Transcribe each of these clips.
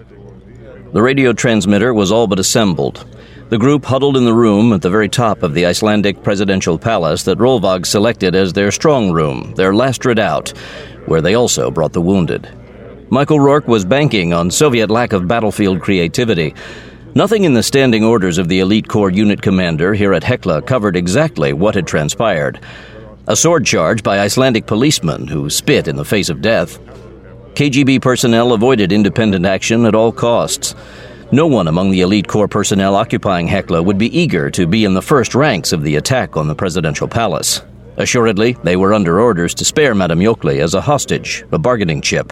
The radio transmitter was all but assembled. The group huddled in the room at the very top of the Icelandic presidential palace that Rolvag selected as their strong room, their last redoubt, where they also brought the wounded. Michael Rourke was banking on Soviet lack of battlefield creativity. Nothing in the standing orders of the Elite Corps unit commander here at Hekla covered exactly what had transpired. A sword charge by Icelandic policemen who spit in the face of death. KGB personnel avoided independent action at all costs. No one among the Elite Corps personnel occupying Hekla would be eager to be in the first ranks of the attack on the presidential palace. Assuredly, they were under orders to spare Madame Yokely as a hostage, a bargaining chip.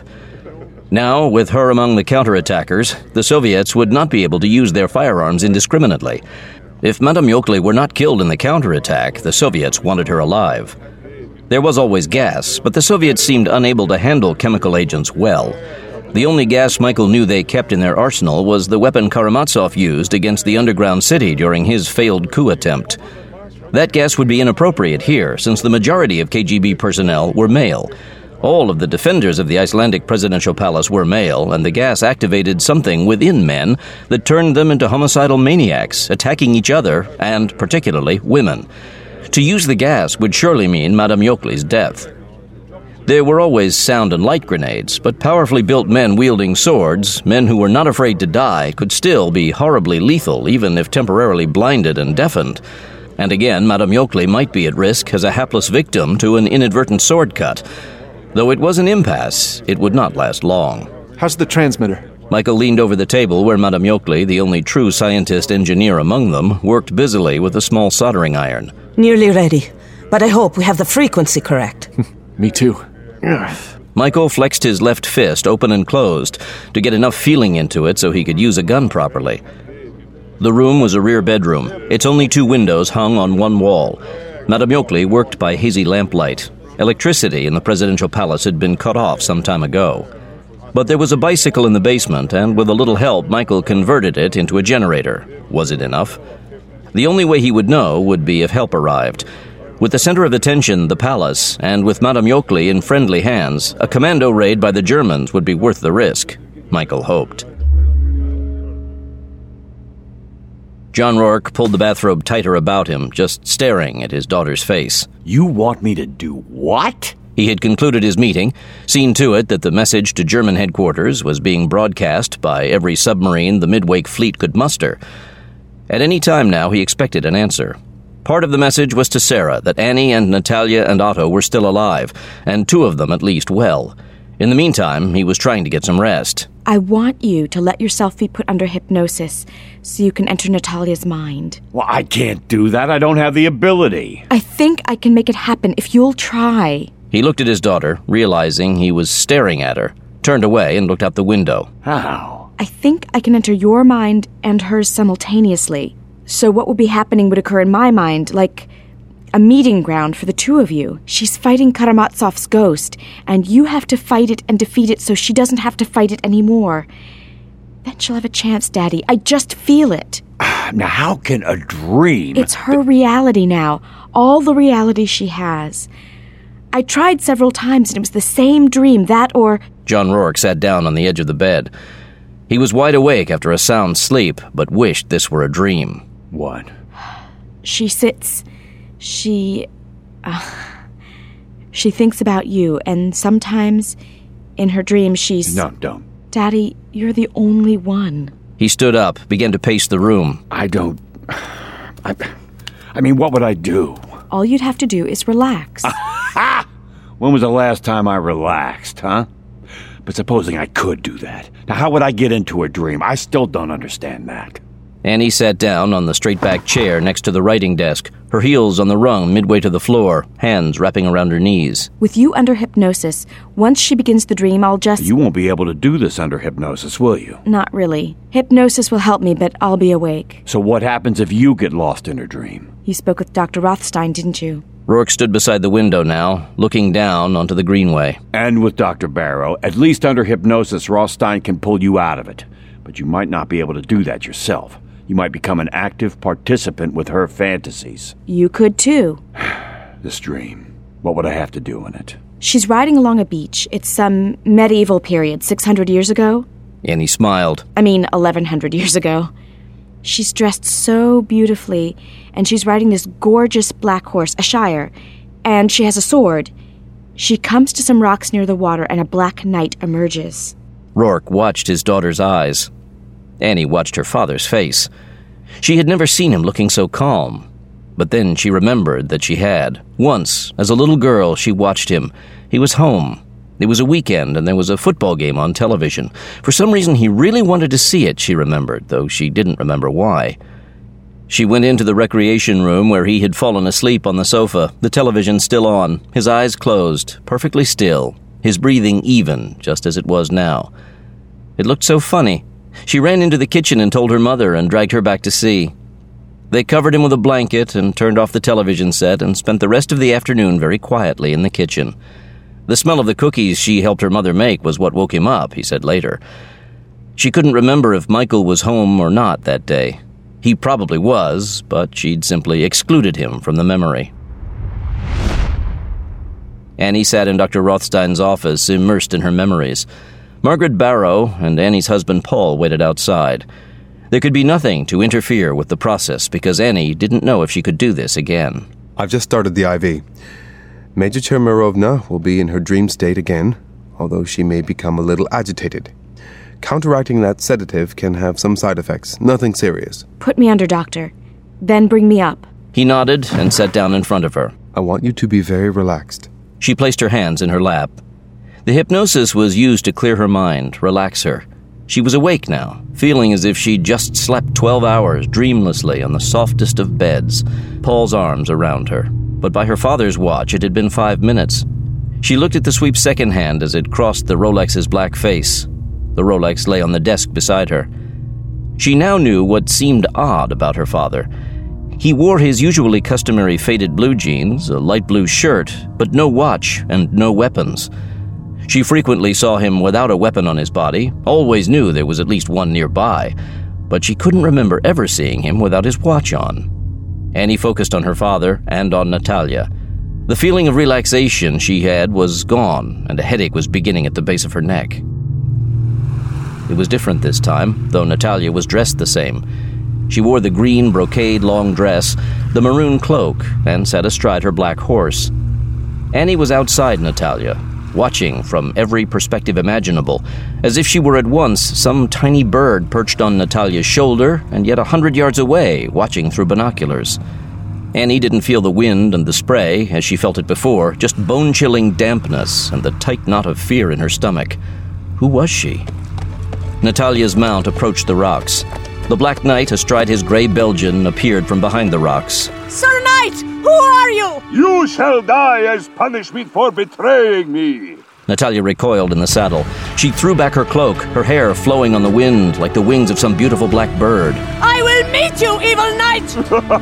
Now, with her among the counterattackers, the Soviets would not be able to use their firearms indiscriminately. If Madame Yokely were not killed in the counterattack, the Soviets wanted her alive. There was always gas, but the Soviets seemed unable to handle chemical agents well. The only gas Michael knew they kept in their arsenal was the weapon Karamazov used against the underground city during his failed coup attempt. That gas would be inappropriate here, since the majority of KGB personnel were male. All of the defenders of the Icelandic presidential palace were male, and the gas activated something within men that turned them into homicidal maniacs, attacking each other, and particularly women. To use the gas would surely mean Madame Yokely's death. There were always sound and light grenades, but powerfully built men wielding swords, men who were not afraid to die, could still be horribly lethal, even if temporarily blinded and deafened. And again, Madame Yokely might be at risk as a hapless victim to an inadvertent sword cut. Though it was an impasse, it would not last long. How's the transmitter? Michael leaned over the table where Madame Yokely, the only true scientist-engineer among them, worked busily with a small soldering iron. Nearly ready, but I hope we have the frequency correct. Me too. Michael flexed his left fist open and closed to get enough feeling into it so he could use a gun properly. The room was a rear bedroom. Its only two windows hung on one wall. Madame Yokely worked by hazy lamplight. Electricity in the presidential palace had been cut off some time ago. But there was a bicycle in the basement, and with a little help, Michael converted it into a generator. Was it enough? The only way he would know would be if help arrived. With the center of attention, the palace, and with Madame Yokely in friendly hands, a commando raid by the Germans would be worth the risk, Michael hoped. John Rourke pulled the bathrobe tighter about him, just staring at his daughter's face. You want me to do what? He had concluded his meeting, seen to it that the message to German headquarters was being broadcast by every submarine the Midwake fleet could muster. At any time now, he expected an answer. Part of the message was to Sarah, that Annie and Natalia and Otto were still alive, and two of them at least well. In the meantime, he was trying to get some rest. I want you to let yourself be put under hypnosis so you can enter Natalia's mind. Well, I can't do that. I don't have the ability. I think I can make it happen if you'll try. He looked at his daughter, realizing he was staring at her, turned away and looked out the window. How? I think I can enter your mind and hers simultaneously. So what would be happening would occur in my mind, like a meeting ground for the two of you. She's fighting Karamazov's ghost, and you have to fight it and defeat it so she doesn't have to fight it anymore. Then she'll have a chance, Daddy. I just feel it. Now, how can a dream... It's her reality now. All the reality she has. I tried several times, and it was the same dream, that or... John Rourke sat down on the edge of the bed. He was wide awake after a sound sleep, but wished this were a dream. What? She sits... She thinks about you, and sometimes in her dreams she's... No, don't. Daddy, you're the only one. He stood up, began to pace the room. I mean, what would I do? All you'd have to do is relax. When was the last time I relaxed, huh? But supposing I could do that, now how would I get into a dream? I still don't understand that. Annie sat down on the straight-back chair next to the writing desk, her heels on the rung midway to the floor, hands wrapping around her knees. With you under hypnosis, once she begins the dream, I'll just... You won't be able to do this under hypnosis, will you? Not really. Hypnosis will help me, but I'll be awake. So what happens if you get lost in her dream? You spoke with Dr. Rothstein, didn't you? Rourke stood beside the window now, looking down onto the greenway. And with Dr. Barrow, at least under hypnosis, Rothstein can pull you out of it. But you might not be able to do that yourself. You might become an active participant with her fantasies. You could, too. This dream, what would I have to do in it? She's riding along a beach. It's some medieval period, 600 years ago. Annie smiled. 1,100 years ago. She's dressed so beautifully, and she's riding this gorgeous black horse, a Shire, and she has a sword. She comes to some rocks near the water, and a black knight emerges. Rourke watched his daughter's eyes. Annie watched her father's face. She had never seen him looking so calm. But then she remembered that she had. Once, as a little girl, she watched him. He was home. It was a weekend, and there was a football game on television. For some reason, he really wanted to see it, she remembered, though she didn't remember why. She went into the recreation room where he had fallen asleep on the sofa, the television still on, his eyes closed, perfectly still, his breathing even, just as it was now. It looked so funny. She ran into the kitchen and told her mother and dragged her back to see. They covered him with a blanket and turned off the television set and spent the rest of the afternoon very quietly in the kitchen. The smell of the cookies she helped her mother make was what woke him up, he said later. She couldn't remember if Michael was home or not that day. He probably was, but she'd simply excluded him from the memory. Annie sat in Dr. Rothstein's office, immersed in her memories. Margaret Barrow and Annie's husband Paul waited outside. There could be nothing to interfere with the process because Annie didn't know if she could do this again. I've just started the IV. Major Chermirovna will be in her dream state again, although she may become a little agitated. Counteracting that sedative can have some side effects, nothing serious. Put me under, doctor. Then bring me up. He nodded and sat down in front of her. I want you to be very relaxed. She placed her hands in her lap. The hypnosis was used to clear her mind, relax her. She was awake now, feeling as if she'd just slept 12 hours dreamlessly on the softest of beds, Paul's arms around her. But by her father's watch, it had been 5 minutes. She looked at the sweep second hand as it crossed the Rolex's black face. The Rolex lay on the desk beside her. She now knew what seemed odd about her father. He wore his usually customary faded blue jeans, a light blue shirt, but no watch and no weapons. She frequently saw him without a weapon on his body, always knew there was at least one nearby, but she couldn't remember ever seeing him without his watch on. Annie focused on her father and on Natalia. The feeling of relaxation she had was gone, and a headache was beginning at the base of her neck. It was different this time, though Natalia was dressed the same. She wore the green brocade long dress, the maroon cloak, and sat astride her black horse. Annie was outside Natalia, watching from every perspective imaginable, as if she were at once some tiny bird perched on Natalia's shoulder and yet 100 yards away, watching through binoculars. Annie didn't feel the wind and the spray, as she felt it before, just bone-chilling dampness and the tight knot of fear in her stomach. Who was she? Natalia's mount approached the rocks. The Black Knight, astride his gray Belgian, appeared from behind the rocks. Sir Knight, who are you? You shall die as punishment for betraying me. Natalia recoiled in the saddle. She threw back her cloak, her hair flowing on the wind like the wings of some beautiful black bird. I will meet you, evil knight!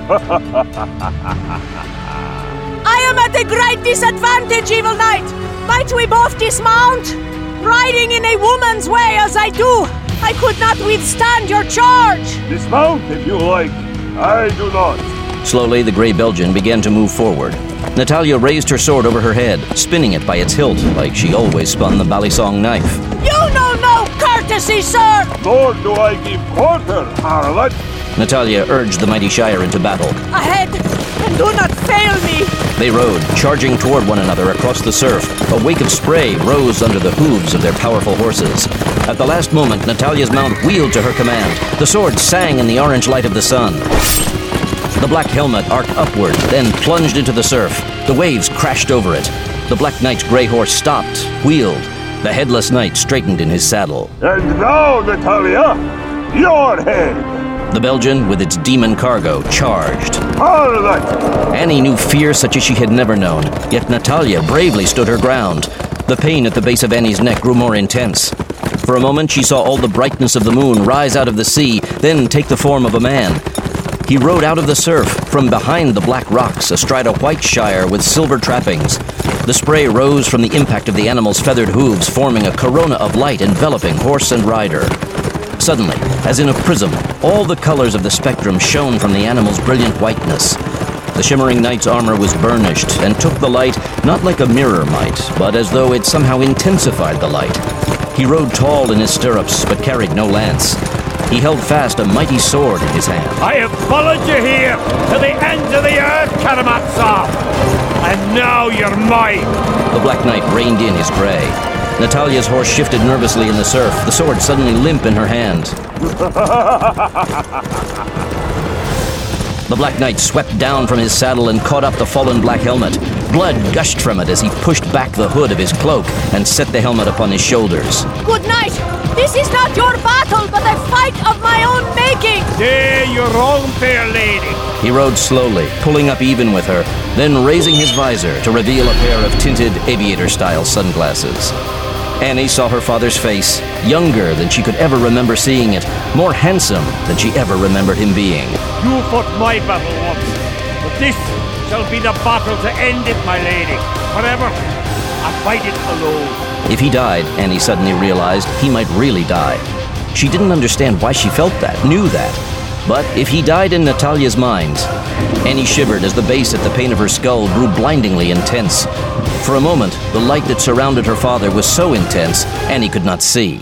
I am at a great disadvantage, evil knight. Might we both dismount? Riding in a woman's way as I do, I could not withstand your charge. Dismount if you like. I do not. Slowly, the gray Belgian began to move forward. Natalia raised her sword over her head, spinning it by its hilt like she always spun the Balisong knife. You know no courtesy, sir! Nor do I give quarter, harlot. Natalia urged the mighty Shire into battle. Ahead, and do not fail me! They rode, charging toward one another across the surf. A wake of spray rose under the hooves of their powerful horses. At the last moment, Natalia's mount wheeled to her command. The sword sang in the orange light of the sun. The black helmet arced upward, then plunged into the surf. The waves crashed over it. The Black Knight's gray horse stopped, wheeled. The headless knight straightened in his saddle. And now, Natalia, your head! The Belgian, with its demon cargo, charged. Harlot! Annie knew fear such as she had never known, yet Natalia bravely stood her ground. The pain at the base of Annie's neck grew more intense. For a moment, she saw all the brightness of the moon rise out of the sea, then take the form of a man. He rode out of the surf, from behind the black rocks, astride a white Shire with silver trappings. The spray rose from the impact of the animal's feathered hooves, forming a corona of light enveloping horse and rider. Suddenly, as in a prism, all the colors of the spectrum shone from the animal's brilliant whiteness. The shimmering knight's armor was burnished and took the light not like a mirror might, but as though it somehow intensified the light. He rode tall in his stirrups, but carried no lance. He held fast a mighty sword in his hand. I have followed you here to the ends of the earth, Karamazov! And now you're mine! The Black Knight reined in his gray. Natalia's horse shifted nervously in the surf, the sword suddenly limp in her hand. The Black Knight swept down from his saddle and caught up the fallen black helmet. Blood gushed from it as he pushed back the hood of his cloak and set the helmet upon his shoulders. Good night! This is not your battle, but a fight of my own making! There, you're wrong, fair lady. He rode slowly, pulling up even with her, then raising his visor to reveal a pair of tinted aviator-style sunglasses. Annie saw her father's face, younger than she could ever remember seeing it, more handsome than she ever remembered him being. You fought my battle once, but this shall be the battle to end it, my lady. Forever, I fight it alone. If he died, Annie suddenly realized, he might really die. She didn't understand why she felt that, knew that. But if he died in Natalia's mind... Annie shivered as the base at the pain of her skull grew blindingly intense. For a moment, the light that surrounded her father was so intense, Annie could not see.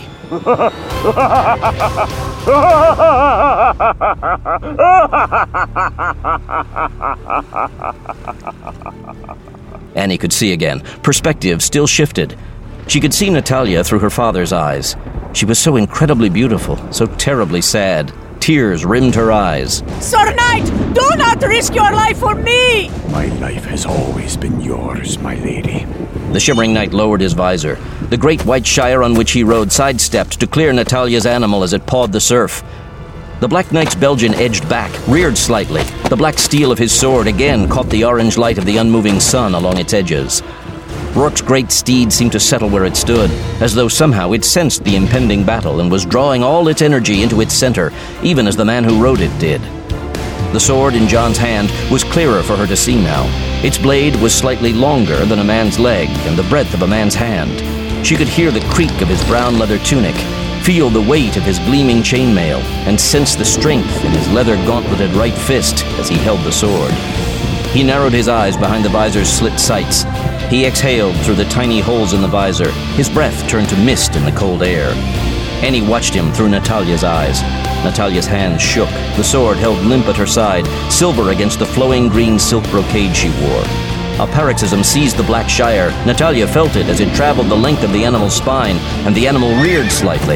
Annie could see again. Perspective still shifted. She could see Natalia through her father's eyes. She was so incredibly beautiful, so terribly sad. Tears rimmed her eyes. Sir Knight, do not risk your life for me! My life has always been yours, my lady. The shimmering knight lowered his visor. The great white shire on which he rode sidestepped to clear Natalia's animal as it pawed the surf. The Black Knight's Belgian edged back, reared slightly. The black steel of his sword again caught the orange light of the unmoving sun along its edges. Rourke's great steed seemed to settle where it stood, as though somehow it sensed the impending battle and was drawing all its energy into its center, even as the man who rode it did. The sword in John's hand was clearer for her to see now. Its blade was slightly longer than a man's leg and the breadth of a man's hand. She could hear the creak of his brown leather tunic, feel the weight of his gleaming chainmail, and sense the strength in his leather gauntleted right fist as he held the sword. He narrowed his eyes behind the visor's slit sights. He exhaled through the tiny holes in the visor. His breath turned to mist in the cold air. Annie watched him through Natalia's eyes. Natalia's hands shook, the sword held limp at her side, silver against the flowing green silk brocade she wore. A paroxysm seized the black shire. Natalia felt it as it traveled the length of the animal's spine, and the animal reared slightly.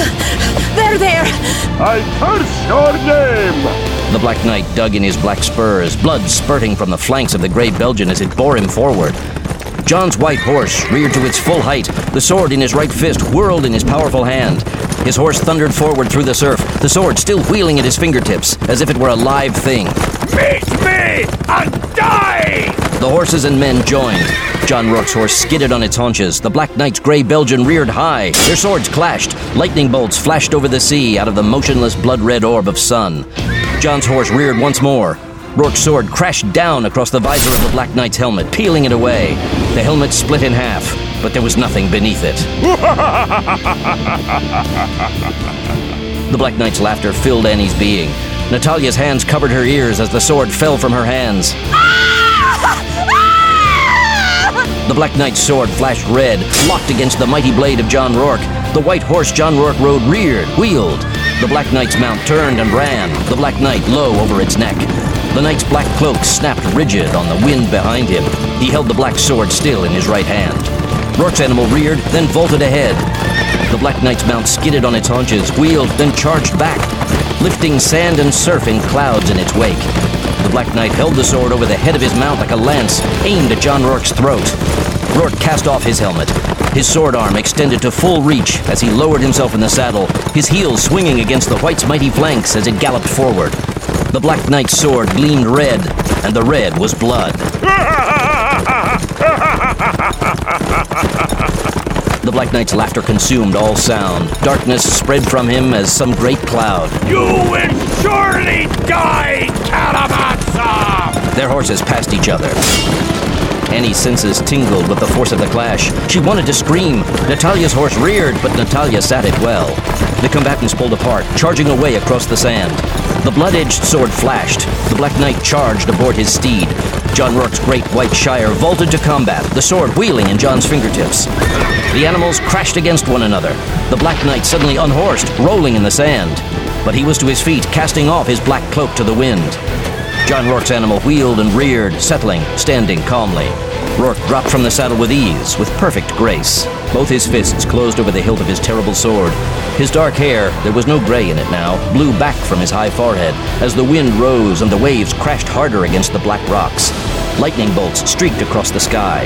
There! I curse your name! The Black Knight dug in his black spurs, blood spurting from the flanks of the gray Belgian as it bore him forward. John's white horse reared to its full height. The sword in his right fist whirled in his powerful hand. His horse thundered forward through the surf, the sword still wheeling at his fingertips, as if it were a live thing. Meet me and die! The horses and men joined. John Rourke's horse skidded on its haunches. The Black Knight's gray Belgian reared high. Their swords clashed. Lightning bolts flashed over the sea out of the motionless blood-red orb of sun. John's horse reared once more. Rourke's sword crashed down across the visor of the Black Knight's helmet, peeling it away. The helmet split in half, but there was nothing beneath it. The Black Knight's laughter filled Annie's being. Natalia's hands covered her ears as the sword fell from her hands. The Black Knight's sword flashed red, locked against the mighty blade of John Rourke. The white horse John Rourke rode reared, wheeled. The Black Knight's mount turned and ran, the Black Knight low over its neck. The knight's black cloak snapped rigid on the wind behind him. He held the black sword still in his right hand. Rourke's animal reared, then vaulted ahead. The Black Knight's mount skidded on its haunches, wheeled, then charged back, lifting sand and surf in clouds in its wake. The Black Knight held the sword over the head of his mount like a lance, aimed at John Rourke's throat. Rourke cast off his helmet. His sword arm extended to full reach as he lowered himself in the saddle, his heels swinging against the white's mighty flanks as it galloped forward. The Black Knight's sword gleamed red, and the red was blood. The Black Knight's laughter consumed all sound. Darkness spread from him as some great cloud. You will surely die, Karamazov! Their horses passed each other. Annie's senses tingled with the force of the clash. She wanted to scream. Natalia's horse reared, but Natalia sat it well. The combatants pulled apart, charging away across the sand. The blood-edged sword flashed. The Black Knight charged aboard his steed. John Rourke's great white Shire vaulted to combat, the sword wheeling in John's fingertips. The animals crashed against one another. The Black Knight suddenly unhorsed, rolling in the sand. But he was to his feet, casting off his black cloak to the wind. John Rourke's animal wheeled and reared, settling, standing calmly. Rourke dropped from the saddle with ease, with perfect grace. Both his fists closed over the hilt of his terrible sword. His dark hair, there was no gray in it now, blew back from his high forehead as the wind rose and the waves crashed harder against the black rocks. Lightning bolts streaked across the sky.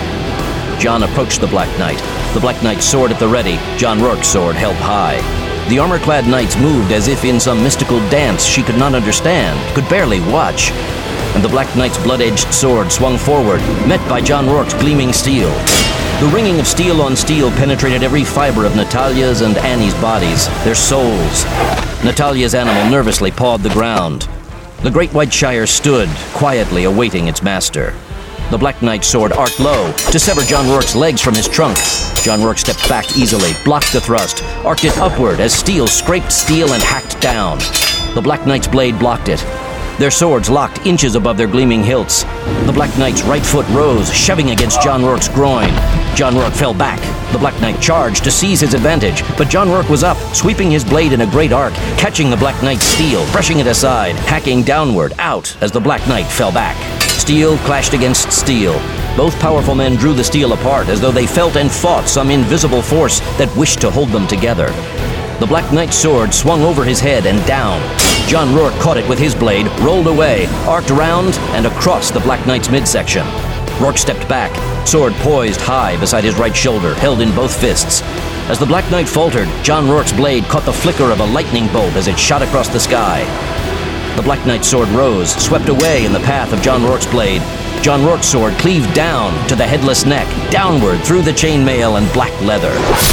John approached the Black Knight. The Black Knight's sword at the ready, John Rourke's sword held high. The armor-clad knights moved as if in some mystical dance she could not understand, could barely watch. And the Black Knight's blood-edged sword swung forward, met by John Rourke's gleaming steel. The ringing of steel on steel penetrated every fiber of Natalia's and Annie's bodies, their souls. Natalia's animal nervously pawed the ground. The Great White Shire stood, quietly awaiting its master. The Black Knight's sword arced low, to sever John Rourke's legs from his trunk. John Rourke stepped back easily, blocked the thrust, arced it upward as steel scraped steel and hacked down. The Black Knight's blade blocked it. Their swords locked inches above their gleaming hilts. The Black Knight's right foot rose, shoving against John Rourke's groin. John Rourke fell back. The Black Knight charged to seize his advantage, but John Rourke was up, sweeping his blade in a great arc, catching the Black Knight's steel, brushing it aside, hacking downward, out, as the Black Knight fell back. Steel clashed against steel. Both powerful men drew the steel apart as though they felt and fought some invisible force that wished to hold them together. The Black Knight's sword swung over his head and down. John Rourke caught it with his blade, rolled away, arced round and across the Black Knight's midsection. Rourke stepped back, sword poised high beside his right shoulder, held in both fists. As the Black Knight faltered, John Rourke's blade caught the flicker of a lightning bolt as it shot across the sky. The Black Knight's sword rose, swept away in the path of John Rourke's blade. John Rourke's sword cleaved down to the headless neck, downward through the chainmail and black leather.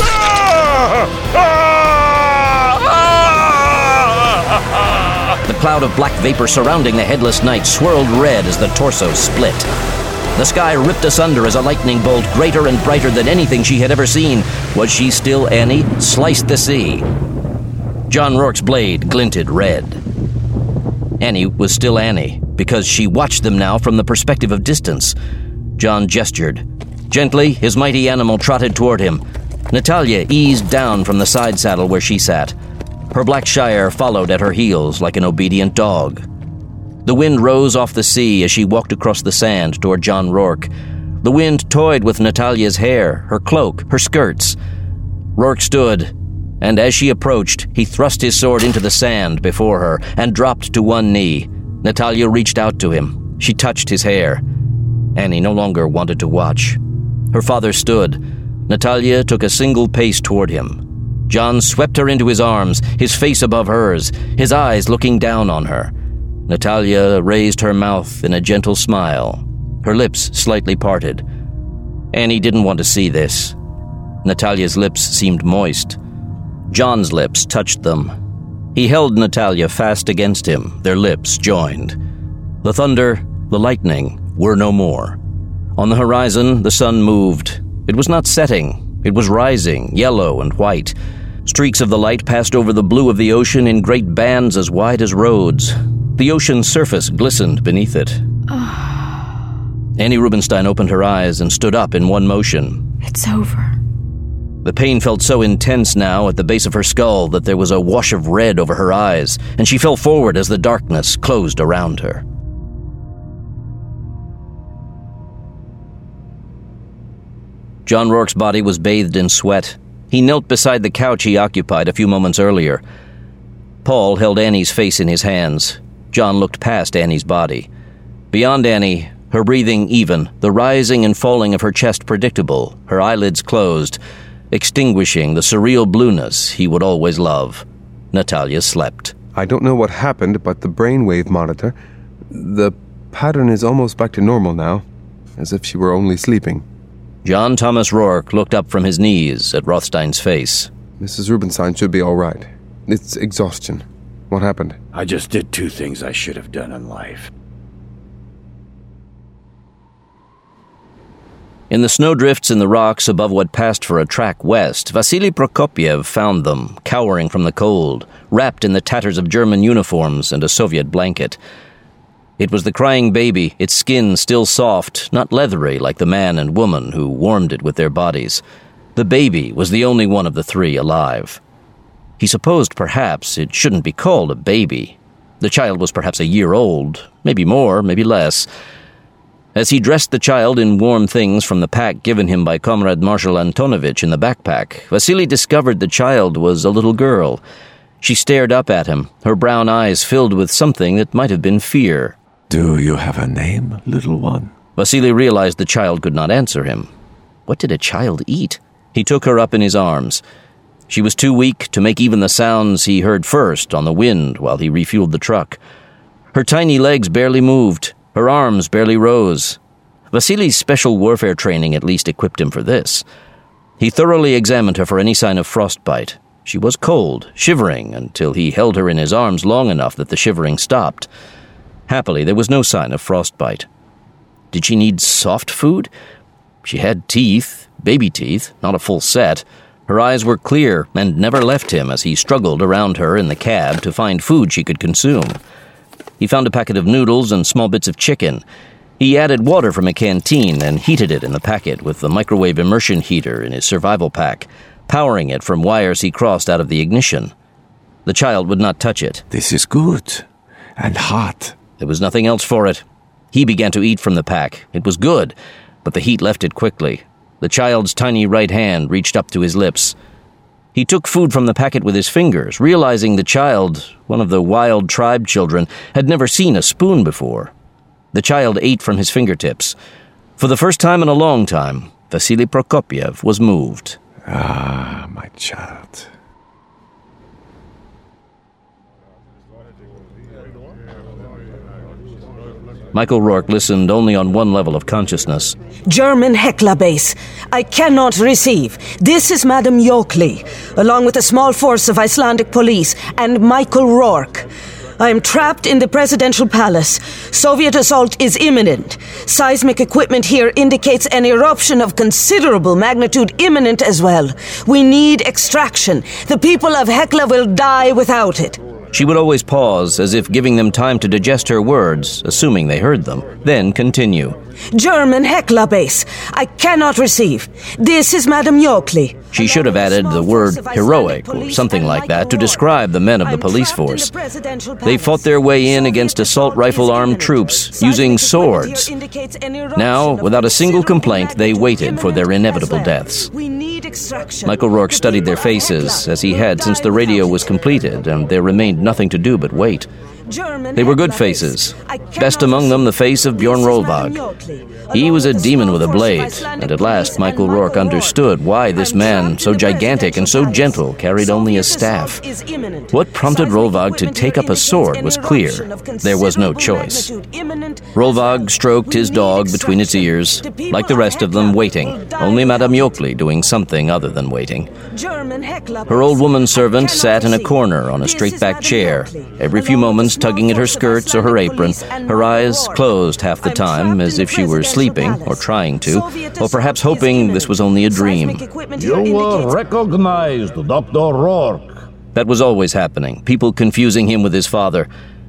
The cloud of black vapor surrounding the headless knight swirled red as the torso split. The sky ripped asunder as a lightning bolt, greater and brighter than anything she had ever seen. Was she still Annie? Sliced the sea. John Rourke's blade glinted red. Annie was still Annie, because she watched them now from the perspective of distance. John gestured. Gently, his mighty animal trotted toward him. Natalia eased down from the side saddle where she sat. Her Black Shire followed at her heels like an obedient dog. The wind rose off the sea as she walked across the sand toward John Rourke. The wind toyed with Natalia's hair, her cloak, her skirts. Rourke stood, and as she approached, he thrust his sword into the sand before her and dropped to one knee. Natalia reached out to him. She touched his hair. Annie no longer wanted to watch. Her father stood. Natalia took a single pace toward him. John swept her into his arms, his face above hers, his eyes looking down on her. Natalia raised her mouth in a gentle smile, her lips slightly parted. Annie didn't want to see this. Natalia's lips seemed moist. John's lips touched them. He held Natalia fast against him, their lips joined. The thunder, the lightning, were no more. On the horizon, the sun moved. It was not setting. It was rising, yellow and white. Streaks of the light passed over the blue of the ocean in great bands as wide as roads. The ocean's surface glistened beneath it. Annie Rubinstein opened her eyes and stood up in one motion. It's over. The pain felt so intense now at the base of her skull that there was a wash of red over her eyes, and she fell forward as the darkness closed around her. John Rourke's body was bathed in sweat. He knelt beside the couch he occupied a few moments earlier. Paul held Annie's face in his hands. John looked past Annie's body. Beyond Annie, her breathing even, the rising and falling of her chest predictable, her eyelids closed, extinguishing the surreal blueness he would always love. Natalia slept. I don't know what happened, but the brainwave monitor, the pattern is almost back to normal now, as if she were only sleeping. John Thomas Rourke looked up from his knees at Rothstein's face. Mrs. Rubinstein should be all right. It's exhaustion. What happened? I just did 2 things I should have done in life. In the snowdrifts in the rocks above what passed for a track west, Vasily Prokopiev found them, cowering from the cold, wrapped in the tatters of German uniforms and a Soviet blanket. It was the crying baby, its skin still soft, not leathery like the man and woman who warmed it with their bodies. The baby was the only one of the three alive. He supposed perhaps it shouldn't be called a baby. The child was perhaps a year old, maybe more, maybe less. As he dressed the child in warm things from the pack given him by Comrade Marshal Antonovich in the backpack, Vasily discovered the child was a little girl. She stared up at him, her brown eyes filled with something that might have been fear. Do you have a name, little one? Vasily realized the child could not answer him. What did a child eat? He took her up in his arms. She was too weak to make even the sounds he heard first on the wind while he refueled the truck. Her tiny legs barely moved. Her arms barely rose. Vasily's special warfare training at least equipped him for this. He thoroughly examined her for any sign of frostbite. She was cold, shivering, until he held her in his arms long enough that the shivering stopped. Happily, there was no sign of frostbite. Did she need soft food? She had teeth, baby teeth, not a full set. Her eyes were clear and never left him as he struggled around her in the cab to find food she could consume. He found a packet of noodles and small bits of chicken. He added water from a canteen and heated it in the packet with the microwave immersion heater in his survival pack, powering it from wires he crossed out of the ignition. The child would not touch it. This is good and hot. There was nothing else for it. He began to eat from the pack. It was good, but the heat left it quickly. The child's tiny right hand reached up to his lips. He took food from the packet with his fingers, realizing the child, one of the wild tribe children, had never seen a spoon before. The child ate from his fingertips. For the first time in a long time, Vasily Prokopiev was moved. Ah, my child. Michael Rourke listened only on one level of consciousness. German Hekla base. I cannot receive. This is Madame Yokely, along with a small force of Icelandic police, and Michael Rourke. I am trapped in the presidential palace. Soviet assault is imminent. Seismic equipment here indicates an eruption of considerable magnitude imminent as well. We need extraction. The people of Hekla will die without it. She would always pause, as if giving them time to digest her words, assuming they heard them, then continue. German Hekla base. I cannot receive. This is Madame Yokely. She should have added the word heroic or something like that to describe the men of the police force. They fought their way in against assault rifle-armed troops, using swords. Now, without a single complaint, they waited for their inevitable deaths. Michael Rourke studied their faces, as he had since the radio was completed, and there remained nothing to do but wait. They were good faces. Best among them, the face of Bjorn Rolvag. He was a demon with a blade, and at last Michael Rourke understood why this man, so gigantic and so gentle, carried only a staff. What prompted Rolvag to take up a sword was clear. There was no choice. Rolvag stroked his dog between its ears, like the rest of them waiting, only Madame Yokely doing something other than waiting. Her old woman servant sat in a corner on a straight-back chair, every few moments tugging at her skirts or her apron, her eyes closed half the time as if she were sleeping or trying to, or perhaps hoping this was only a dream. You were recognized, Dr. Rourke. That was always happening, people confusing him with his father.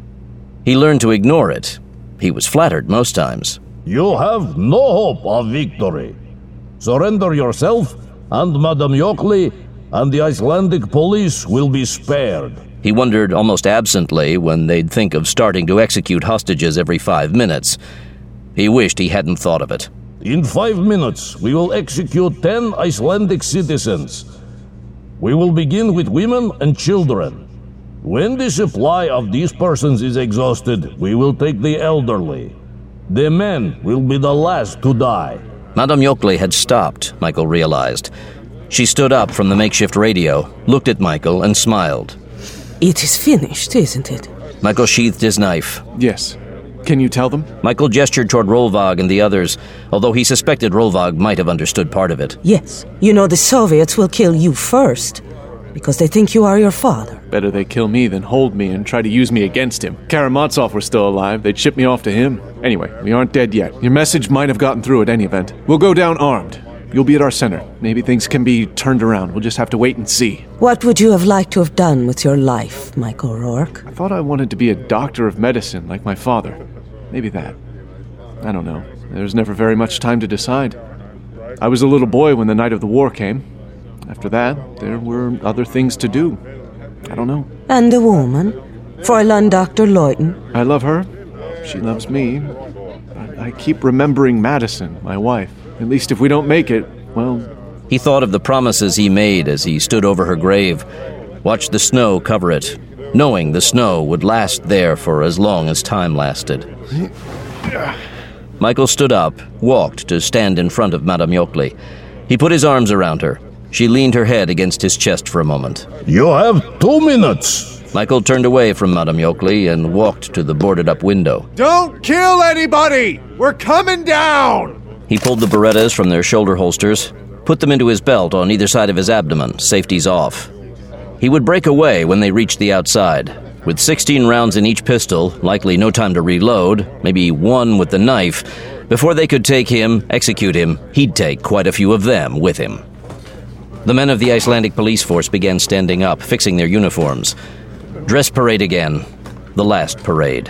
He learned to ignore it. He was flattered most times. You have no hope of victory. Surrender yourself, and Madame Yokely and the Icelandic police will be spared. He wondered almost absently when they'd think of starting to execute hostages every 5 minutes. He wished he hadn't thought of it. In 5 minutes, we will execute 10 Icelandic citizens. We will begin with women and children. When the supply of these persons is exhausted, we will take the elderly. The men will be the last to die. Madame Yokely had stopped, Michael realized. She stood up from the makeshift radio, looked at Michael, and smiled. It is finished, isn't it? Michael sheathed his knife. Yes. Can you tell them? Michael gestured toward Rolvag and the others, although he suspected Rolvag might have understood part of it. Yes. You know the Soviets will kill you first. because they think you are your father. Better they kill me than hold me and try to use me against him. Karamazov were still alive. They'd ship me off to him. Anyway, we aren't dead yet. Your message might have gotten through at any event. We'll go down armed. You'll be at our center. Maybe things can be turned around. We'll just have to wait and see. What would you have liked to have done with your life, Michael Rourke? I thought I wanted to be a doctor of medicine like my father. Maybe that. I don't know. There's never very much time to decide. I was a little boy when the night of the war came. After that, there were other things to do. I don't know. And the woman? Fräulein Dr. Leuten? I love her. She loves me. But I keep remembering Madison, my wife. At least if we don't make it, well... He thought of the promises he made as he stood over her grave, watched the snow cover it, knowing the snow would last there for as long as time lasted. Michael stood up, walked to stand in front of Madame Yockley. He put his arms around her. She leaned her head against his chest for a moment. You have 2 minutes. Michael turned away from Madame Yockley and walked to the boarded-up window. Don't kill anybody! We're coming down! He pulled the Berettas from their shoulder holsters, put them into his belt on either side of his abdomen, safeties off. He would break away when they reached the outside. With 16 rounds in each pistol, likely no time to reload, maybe one with the knife, before they could take him, execute him, he'd take quite a few of them with him. The men of the Icelandic police force began standing up, fixing their uniforms. Dress parade again. The last parade.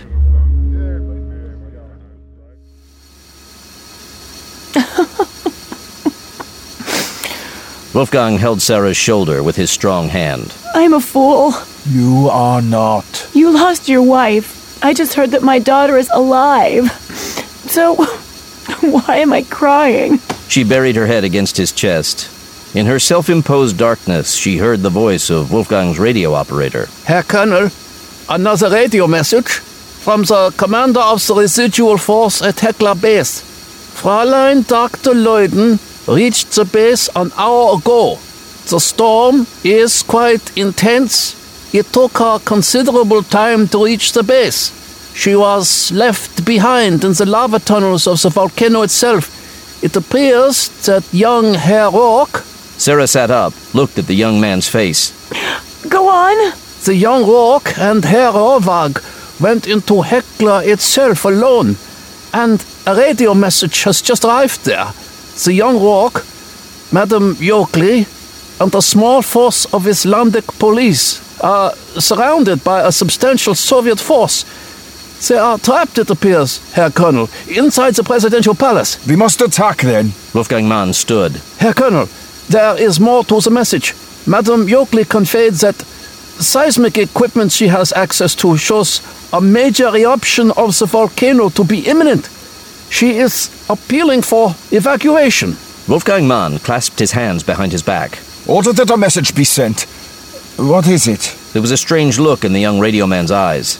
Wolfgang held Sarah's shoulder with his strong hand. I'm a fool. You are not. You lost your wife. I just heard that my daughter is alive. So, why am I crying? She buried her head against his chest. In her self-imposed darkness, she heard the voice of Wolfgang's radio operator. Herr Colonel, another radio message from the commander of the residual force at Hekla Base. Fräulein Dr. Leuten reached the base an hour ago. The storm is quite intense. It took her considerable time to reach the base. She was left behind in the lava tunnels of the volcano itself. It appears that young Herr Rourke... Sarah sat up, looked at the young man's face. Go on. The young Rourke and Herr Rovag went into Hekla itself alone, and a radio message has just arrived there. The young Rourke, Madame Yockley, and a small force of Icelandic police are surrounded by a substantial Soviet force. They are trapped, it appears, Herr Colonel, inside the presidential palace. We must attack, then. Wolfgang Mann stood. Herr Colonel, there is more to the message. Madame Yockley conveyed that seismic equipment she has access to shows a major eruption of the volcano to be imminent. She is appealing for evacuation. Wolfgang Mann clasped his hands behind his back. Order that a message be sent. What is it? There was a strange look in the young radio man's eyes.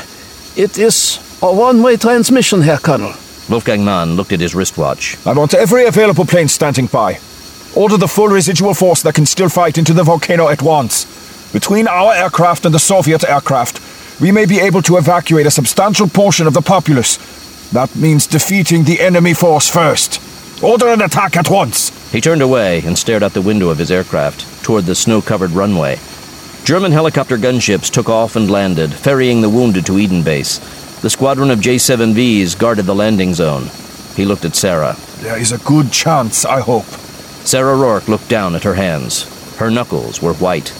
It is a one-way transmission, Herr Colonel. Wolfgang Mann looked at his wristwatch. I want every available plane standing by. Order the full residual force that can still fight into the volcano at once. Between our aircraft and the Soviet aircraft, we may be able to evacuate a substantial portion of the populace. That means defeating the enemy force first. Order an attack at once! He turned away and stared out the window of his aircraft, toward the snow-covered runway. German helicopter gunships took off and landed, ferrying the wounded to Eden Base. The squadron of J-7Vs guarded the landing zone. He looked at Sarah. There is a good chance, I hope. Sarah Rourke looked down at her hands. Her knuckles were white.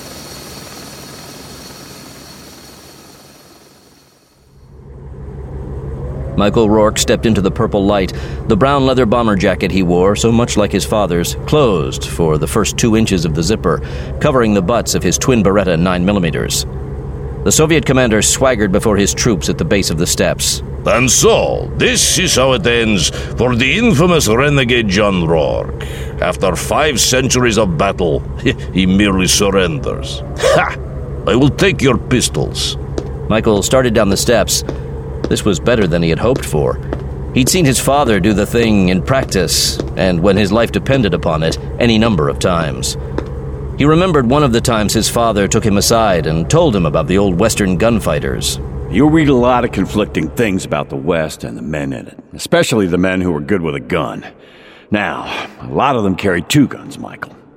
Michael Rourke stepped into the purple light. The brown leather bomber jacket he wore, so much like his father's, closed for the first 2 inches of the zipper, covering the butts of his twin Beretta 9mm. The Soviet commander swaggered before his troops at the base of the steps. And so, this is how it ends for the infamous renegade John Rourke. After 5 centuries of battle, he merely surrenders. Ha! I will take your pistols. Michael started down the steps. This was better than he had hoped for. He'd seen his father do the thing in practice, and when his life depended upon it, any number of times. He remembered one of the times his father took him aside and told him about the old Western gunfighters. You'll read a lot of conflicting things about the West and the men in it, especially the men who were good with a gun. Now, a lot of them carried 2 guns, Michael.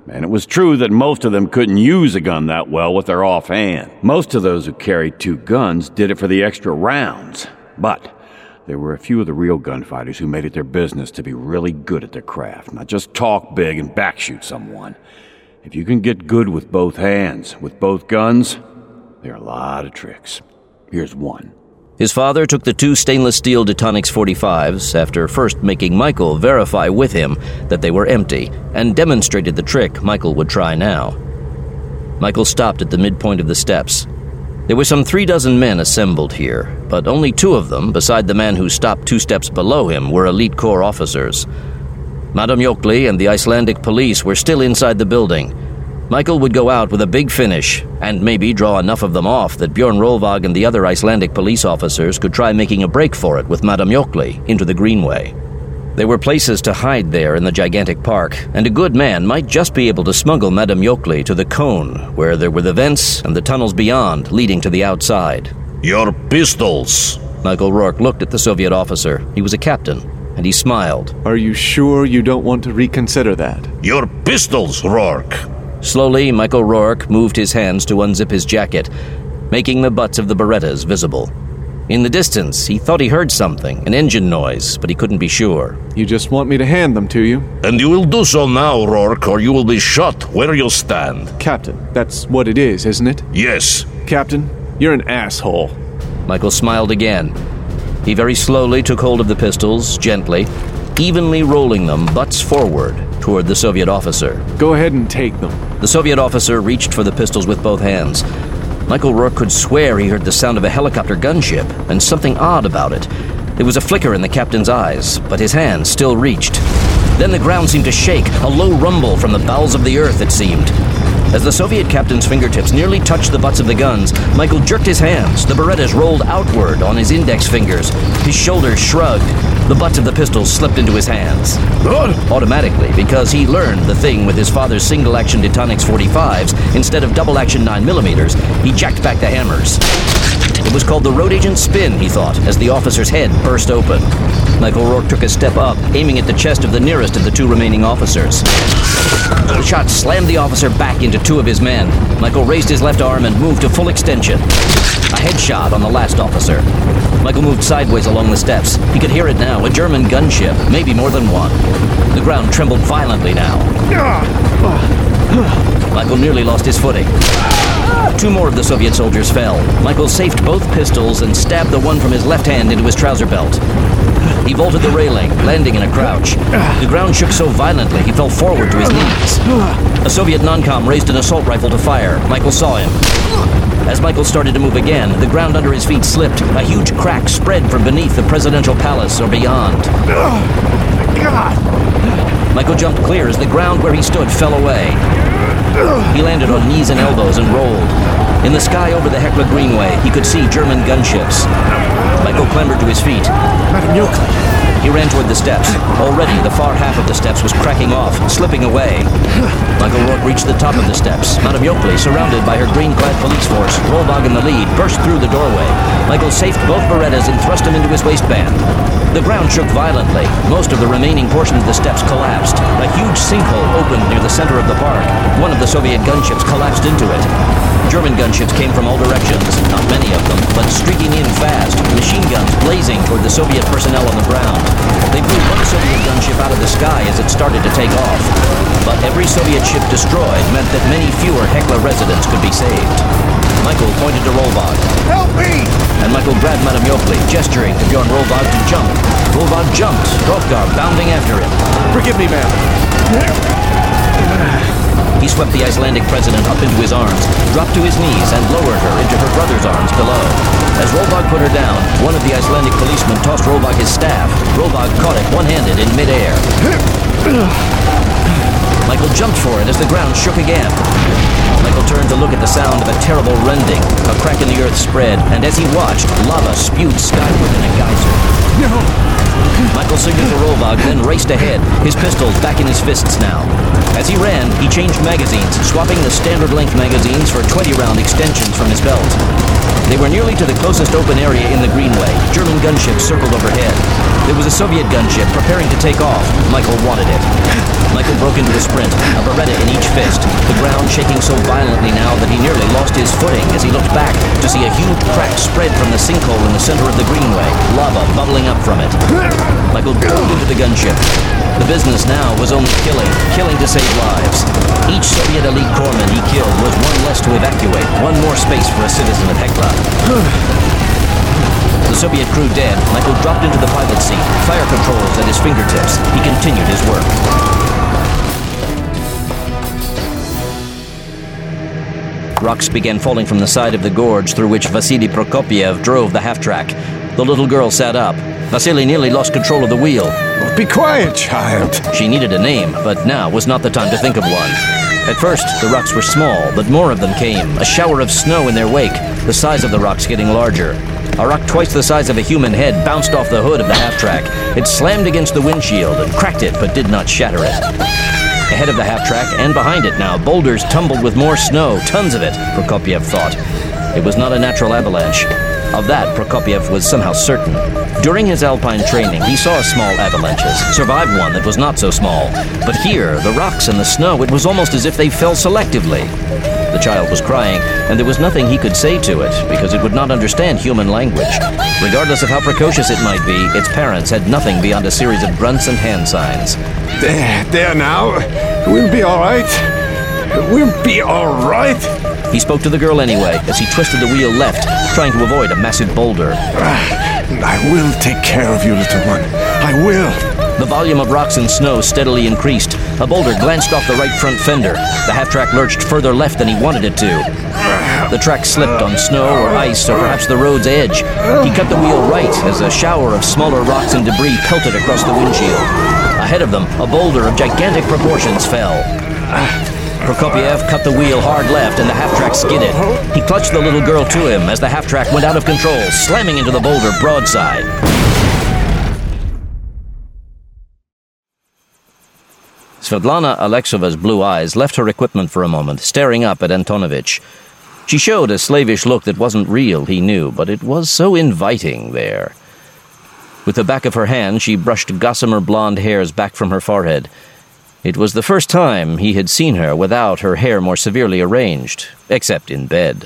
And it was true that most of them couldn't use a gun that well with their offhand. Most of those who carried 2 guns did it for the extra rounds. But there were a few of the real gunfighters who made it their business to be really good at their craft, not just talk big and backshoot someone. If you can get good with both hands, with both guns, there are a lot of tricks. Here's one. His father took the 2 stainless steel Detonix 45s after first making Michael verify with him that they were empty, and demonstrated the trick Michael would try now. Michael stopped at the midpoint of the steps. There were some 36 men assembled here, but only 2 of them, beside the man who stopped 2 steps below him, were elite corps officers. Madame Yockley and the Icelandic police were still inside the building. Michael would go out with a big finish, and maybe draw enough of them off that Bjorn Rolvag and the other Icelandic police officers could try making a break for it with Madame Yockley into the Greenway. There were places to hide there in the gigantic park, and a good man might just be able to smuggle Madame Yockley to the cone, where there were the vents and the tunnels beyond leading to the outside. Your pistols! Michael Rourke looked at the Soviet officer. He was a captain, and he smiled. Are you sure you don't want to reconsider that? Your pistols, Rourke! Slowly, Michael Rourke moved his hands to unzip his jacket, making the butts of the Berettas visible. In the distance, he thought he heard something, an engine noise, but he couldn't be sure. You just want me to hand them to you? And you will do so now, Rourke, or you will be shot where you stand. Captain, that's what it is, isn't it? Yes. Captain, you're an asshole. Michael smiled again. He very slowly took hold of the pistols, gently, evenly rolling them butts forward toward the Soviet officer. Go ahead and take them. The Soviet officer reached for the pistols with both hands. Michael Rourke could swear he heard the sound of a helicopter gunship, and something odd about it. There was a flicker in the captain's eyes, but his hand still reached. Then the ground seemed to shake, a low rumble from the bowels of the earth, it seemed. As the Soviet captain's fingertips nearly touched the butts of the guns, Michael jerked his hands. The Berettas rolled outward on his index fingers. His shoulders shrugged. The butts of the pistols slipped into his hands. Automatically, because he learned the thing with his father's single-action Detonix 45s instead of double-action 9mm, he jacked back the hammers. It was called the road agent spin, he thought, as the officer's head burst open. Michael Rourke took a step up, aiming at the chest of the nearest of the 2 remaining officers. The shot slammed the officer back into 2 of his men. Michael raised his left arm and moved to full extension. A headshot on the last officer. Michael moved sideways along the steps. He could hear it now, a German gunship, maybe more than one. The ground trembled violently now. Michael nearly lost his footing. 2 more of the Soviet soldiers fell. Michael safed both pistols and stabbed the one from his left hand into his trouser belt. He vaulted the railing, landing in a crouch. The ground shook so violently he fell forward to his knees. A Soviet non-com raised an assault rifle to fire. Michael saw him. As Michael started to move again, the ground under his feet slipped. A huge crack spread from beneath the presidential palace or beyond. Michael jumped clear as the ground where he stood fell away. He landed on knees and elbows and rolled. In the sky over the Hecla Greenway, he could see German gunships. Michael clambered to his feet. Madame Yockley. He ran toward the steps. Already, the far half of the steps was cracking off, slipping away. Michael Rourke reached the top of the steps. Madame Yockley, surrounded by her green-clad police force, Rolvag in the lead, burst through the doorway. Michael safed both Berettas and thrust them into his waistband. The ground shook violently. Most of the remaining portion of the steps collapsed. A huge sinkhole opened near the center of the park. One of the Soviet gunships collapsed into it. German gunships came from all directions, not many of them, but streaking in fast, machine guns blazing toward the Soviet personnel on the ground. They blew one Soviet gunship out of the sky as it started to take off. But every Soviet ship destroyed meant that many fewer Hecla residents could be saved. Michael pointed to Rolvag. Help me! And Michael grabbed Madame Yockley, gesturing to Bjorn Rolvag to jump. Rolvag jumped, Hrothgar bounding after him. Forgive me, ma'am. He swept the Icelandic president up into his arms, dropped to his knees, and lowered her into her brother's arms below. As Rolvag put her down, one of the Icelandic policemen tossed Rolvag his staff. Rolvag caught it one-handed in midair. Michael jumped for it as the ground shook again. Michael turned to look at the sound of a terrible rending. A crack in the earth spread, and as he watched, lava spewed skyward in a geyser. No! Michael signaled to Rolvag, then raced ahead, his pistols back in his fists now. As he ran, he changed magazines, swapping the standard-length magazines for 20-round extensions from his belt. They were nearly to the closest open area in the Greenway. German gunships circled overhead. There was a Soviet gunship preparing to take off. Michael wanted it. Michael broke into a sprint, a Beretta in each fist, the ground shaking so violently now that he nearly lost his footing as he looked back to see a huge crack spread from the sinkhole in the center of the greenway, lava bubbling up from it. Michael dove into the gunship. The business now was only killing to save lives. Each Soviet elite corpsman he killed was one less to evacuate, one more space for a citizen of Hekla. The Soviet crew dead, Michael dropped into the pilot seat, fire controls at his fingertips. He continued his work. Rocks began falling from the side of the gorge through which Vasily Prokopiev drove the half-track. The little girl sat up. Vasily nearly lost control of the wheel. Be quiet, child. She needed a name, but now was not the time to think of one. At first, the rocks were small, but more of them came, a shower of snow in their wake, the size of the rocks getting larger. A rock twice the size of a human head bounced off the hood of the half-track. It slammed against the windshield and cracked it, but did not shatter it. Ahead of the half-track and behind it now, boulders tumbled with more snow, tons of it, Prokopiev thought. It was not a natural avalanche. Of that, Prokopiev was somehow certain. During his alpine training, he saw small avalanches, survived one that was not so small. But here, the rocks and the snow, it was almost as if they fell selectively. The child was crying, and there was nothing he could say to it, because it would not understand human language. Regardless of how precocious it might be, its parents had nothing beyond a series of grunts and hand signs. There now. We'll be all right. We'll be all right. He spoke to the girl anyway, as he twisted the wheel left, trying to avoid a massive boulder. I will take care of you, little one. I will. The volume of rocks and snow steadily increased. A boulder glanced off the right front fender. The half-track lurched further left than he wanted it to. The track slipped on snow or ice or perhaps the road's edge. He cut the wheel right as a shower of smaller rocks and debris pelted across the windshield. Ahead of them, a boulder of gigantic proportions fell. Prokopiev cut the wheel hard left and the half-track skidded. He clutched the little girl to him as the half-track went out of control, slamming into the boulder broadside. Svetlana Alexova's blue eyes left her equipment for a moment, staring up at Antonovich. She showed a slavish look that wasn't real, he knew, but it was so inviting there. With the back of her hand, she brushed gossamer blonde hairs back from her forehead. It was the first time he had seen her without her hair more severely arranged, except in bed.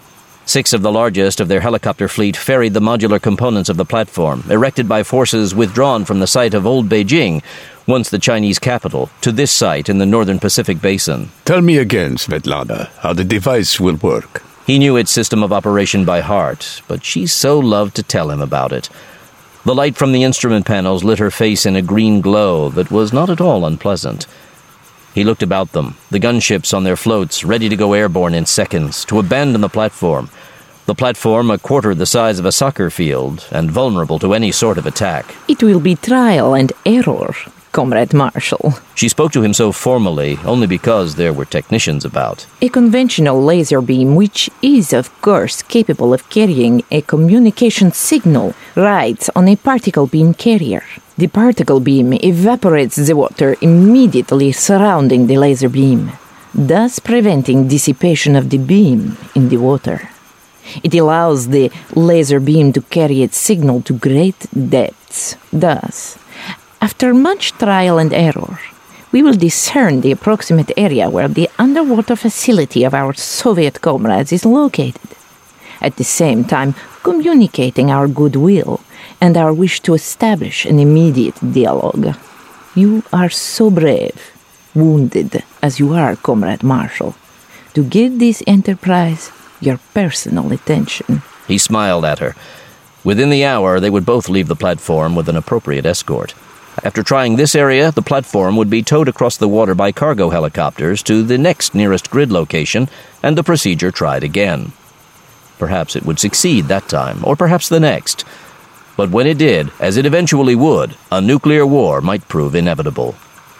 6 of the largest of their helicopter fleet ferried the modular components of the platform, erected by forces withdrawn from the site of Old Beijing, once the Chinese capital, to this site in the northern Pacific Basin. Tell me again, Svetlana, how the device will work. He knew its system of operation by heart, but she so loved to tell him about it. The light from the instrument panels lit her face in a green glow that was not at all unpleasant. He looked about them, the gunships on their floats, ready to go airborne in seconds, to abandon the platform. The platform a quarter the size of a soccer field, and vulnerable to any sort of attack. It will be trial and error, Comrade Marshall. She spoke to him so formally, only because there were technicians about. A conventional laser beam, which is, of course, capable of carrying a communication signal, rides on a particle beam carrier. The particle beam evaporates the water immediately surrounding the laser beam, thus preventing dissipation of the beam in the water. It allows the laser beam to carry its signal to great depths. Thus, after much trial and error, we will discern the approximate area where the underwater facility of our Soviet comrades is located, at the same time communicating our goodwill and our wish to establish an immediate dialogue. You are so brave, wounded as you are, Comrade Marshall, to give this enterprise your personal attention. He smiled at her. Within the hour, they would both leave the platform with an appropriate escort. After trying this area, the platform would be towed across the water by cargo helicopters to the next nearest grid location, and the procedure tried again. Perhaps it would succeed that time, or perhaps the next. But when it did, as it eventually would, a nuclear war might prove inevitable.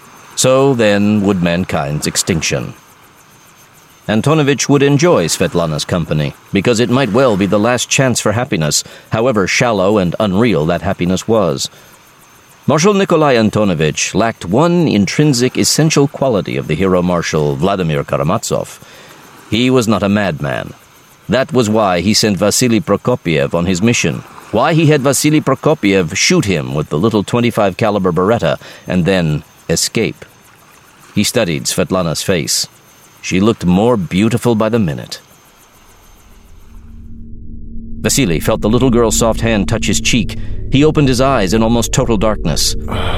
So then would mankind's extinction. Antonovich would enjoy Svetlana's company, because it might well be the last chance for happiness, however shallow and unreal that happiness was. Marshal Nikolai Antonovich lacked one intrinsic essential quality of the hero Marshal Vladimir Karamazov. He was not a madman. That was why he sent Vasily Prokopiev on his mission. Why he had Vasily Prokopiev shoot him with the little .25 caliber Beretta and then escape. He studied Svetlana's face. She looked more beautiful by the minute. Vasily felt the little girl's soft hand touch his cheek. He opened his eyes in almost total darkness.